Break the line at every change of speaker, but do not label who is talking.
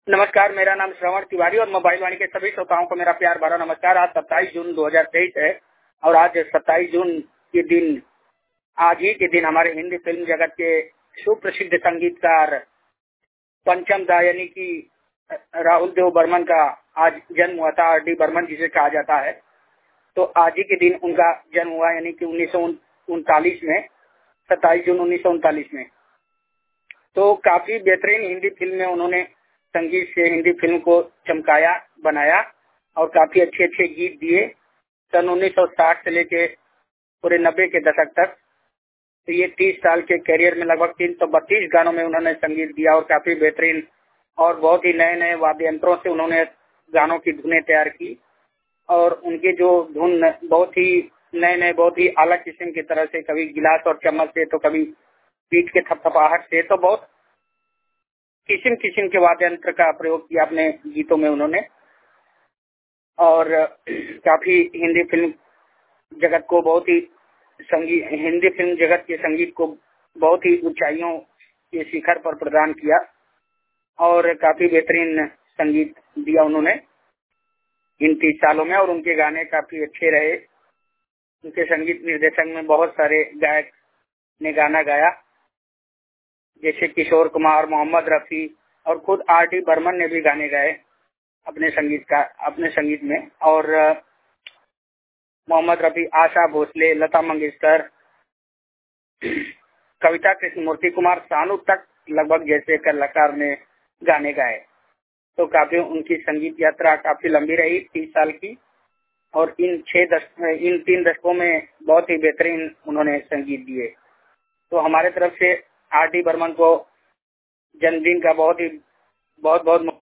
नमस्कार, मेरा नाम श्रवण तिवारी और मोबाइल वाणी के सभी श्रोताओं को मेरा प्यार भरा नमस्कार। आज 27 जून 2023 है और आज 27 जून के दिन, आज ही के दिन हमारे हिंदी फिल्म जगत के सुप्रसिद्ध संगीतकार पंचम दा यानी कि राहुल देव बर्मन का आज जन्म हुआ था। R.D. बर्मन जिसे कहा जाता है, तो आज ही के दिन उनका जन्म हुआ, यानी कि 1939 में, 27 जून 1939 में। तो काफी बेहतरीन हिंदी फिल्म में उन्होंने संगीत से हिंदी फिल्म को चमकाया, बनाया और काफी अच्छे अच्छे गीत दिए। सन 1960 से लेके पूरे 90 के दशक तक, तो ये 30 साल के करियर में लगभग 332 गानों में उन्होंने संगीत दिया और काफी बेहतरीन और बहुत ही नए नए वाद्य यंत्रों से उन्होंने गानों की धुनें तैयार की। और उनके जो धुन बहुत ही नए नए, बहुत ही अलग किस्म की तरह से, कभी गिलास और चम्मच से, तो कभी पीठ के थपथपाहट से, तो बहुत किस्म किस्म के वाद्य यंत्र का प्रयोग किया अपने गीतों में उन्होंने। और काफी हिंदी फिल्म जगत को बहुत ही हिंदी फिल्म जगत के संगीत को बहुत ही ऊंचाइयों के शिखर पर प्रदान किया और काफी बेहतरीन संगीत दिया उन्होंने इन 30 सालों में। और उनके गाने काफी अच्छे रहे। उनके संगीत निर्देशन में बहुत सारे गायक ने गाना गाया, जैसे किशोर कुमार, मोहम्मद रफी और खुद R.D. बर्मन ने भी गाने गाए अपने संगीत में। और मोहम्मद रफी, आशा भोसले, लता मंगेशकर, कविता कृष्णमूर्ति, कुमार सानू तक लगभग जैसे कलाकार ने गाने गाए। तो काफी उनकी संगीत यात्रा काफी लंबी रही, 30 साल की। और इन 3 दशकों में बहुत ही बेहतरीन उन्होंने संगीत दिए। तो हमारे तरफ से R.D. बर्मन को जन्मदिन का बहुत बहुत